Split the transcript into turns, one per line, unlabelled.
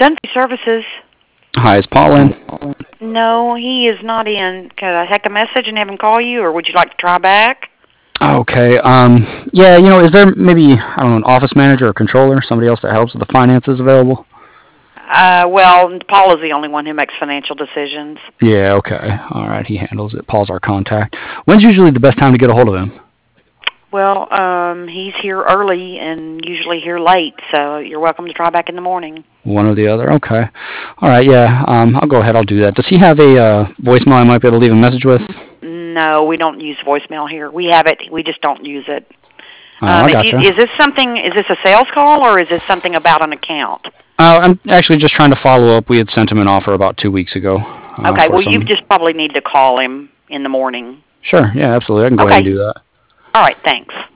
Dunphy Services.
Hi, is Paul in?
No, he is not in. Could I take a message and have him call you, or would you like to try back?
Okay. Yeah, is there maybe, I don't know, an office manager or controller, somebody else that helps with the finances available?
Well, Paul is the only one who makes financial decisions.
Yeah, okay. All right, he handles it. Paul's our contact. When's usually the best time to get a hold of him?
Well, he's here early and usually here late, so you're welcome to try back in the morning.
One or the other? Okay. All right, yeah. I'll go ahead. I'll do that. Does he have a voicemail I might be able to leave a message with?
No, we don't use voicemail here. We have it. We just don't use it.
Oh, I gotcha.
Is this something? Is this a sales call or is this something about an account?
I'm actually just trying to follow up. We had sent him an offer about 2 weeks ago.
Okay. Well, you just probably need to call him in the morning.
Sure. Yeah, absolutely. I can go ahead and do that.
All right. Thanks.